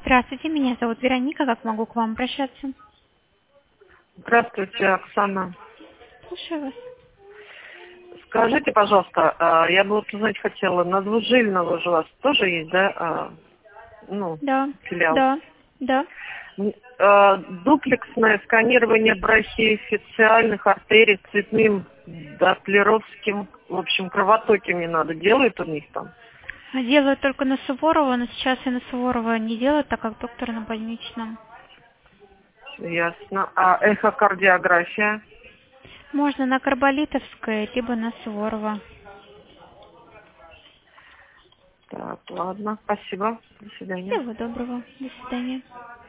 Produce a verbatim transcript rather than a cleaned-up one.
Здравствуйте, меня зовут Вероника. Как могу к вам обращаться? Здравствуйте, Оксана. Слушаю вас. Скажите, пожалуйста, а, я бы вот узнать хотела, на Двужильного же у вас тоже есть, да, а, ну, Да, филиал? да, да. М, а, Дуплексное сканирование брахиофициальных артерий цветным доплеровским, в общем, кровотоки мне надо, делают у них там? Делаю только на Суворова, но сейчас я на Суворова не делаю, так как доктор на больничном. Ясно. А эхокардиография? Можно на Карболитовской, либо на Суворова. Так, ладно, спасибо. До свидания. Всего доброго. До свидания.